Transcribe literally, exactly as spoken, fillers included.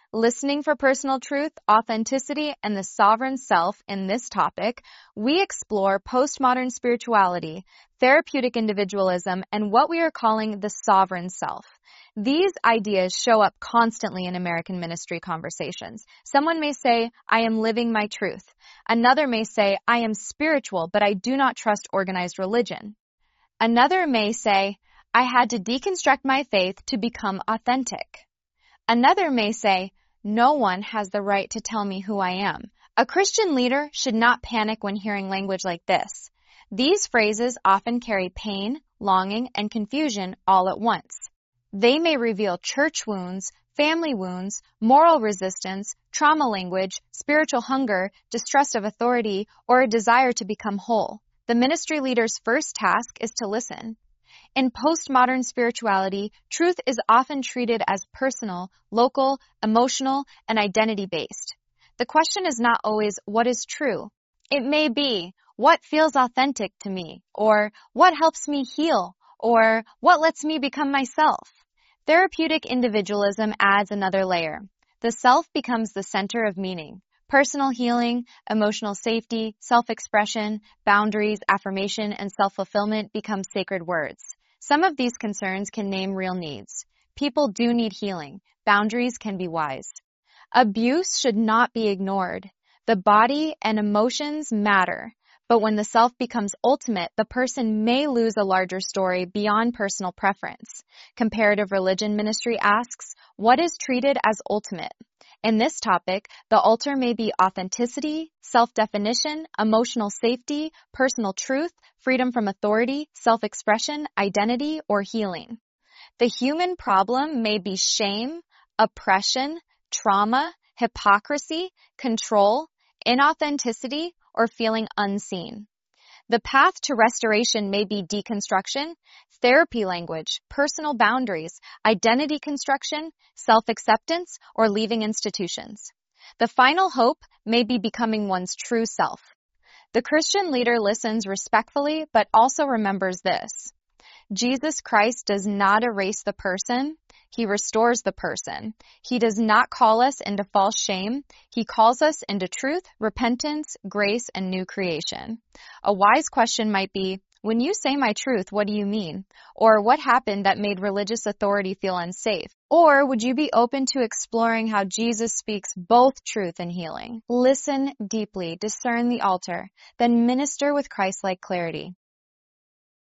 listening for personal truth, authenticity, and the sovereign self. In this topic, we explore postmodern spirituality, therapeutic individualism, and what we are calling the sovereign self. These ideas show up constantly in American ministry conversations. Someone may say, I am living my truth. Another may say, I am spiritual, but I do not trust organized religion. Another may say, I had to deconstruct my faith to become authentic. Another may say, no one has the right to tell me who I am. A Christian leader should not panic when hearing language like this. These phrases often carry pain, longing, and confusion all at once. They may reveal church wounds, family wounds, moral resistance, trauma language, spiritual hunger, distrust of authority, or a desire to become whole. The ministry leader's first task is to listen. In postmodern spirituality, truth is often treated as personal, local, emotional, and identity-based. The question is not always, what is true? It may be, what feels authentic to me? Or, what helps me heal? Or, what lets me become myself? Therapeutic individualism adds another layer. The self becomes the center of meaning. Personal healing, emotional safety, self-expression, boundaries, affirmation, and self-fulfillment become sacred words. Some of these concerns can name real needs. People do need healing. Boundaries can be wise. Abuse should not be ignored. The body and emotions matter. But when the self becomes ultimate, the person may lose a larger story beyond personal preference. Comparative religion ministry asks, what is treated as ultimate? In this topic, the altar may be authenticity, self-definition, emotional safety, personal truth, freedom from authority, self-expression, identity, or healing. The human problem may be shame, oppression, trauma, hypocrisy, control, inauthenticity, or feeling unseen. The path to restoration may be deconstruction, therapy language, personal boundaries, identity construction, self-acceptance, or leaving institutions. The final hope may be becoming one's true self. The Christian leader listens respectfully, but also remembers this. Jesus Christ does not erase the person. He restores the person. He does not call us into false shame. He calls us into truth, repentance, grace, and new creation. A wise question might be, when you say my truth, what do you mean? Or what happened that made religious authority feel unsafe? Or would you be open to exploring how Jesus speaks both truth and healing? Listen deeply, discern the altar, then minister with Christ-like clarity.